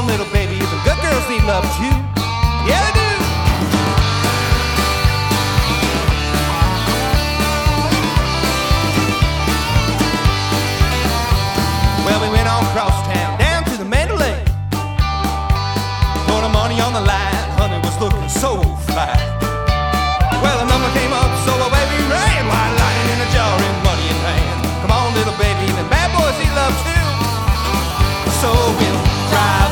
on, little baby, the good girls need love too. Yeah, they do. Well, we went on across town, down to the Mandalay. Put the money on the line, honey was looking so fly. Well, the number came up, so away we ran, white lightning in a jar and money in hand. Come on, little baby, them bad boys need love too. So we'll drive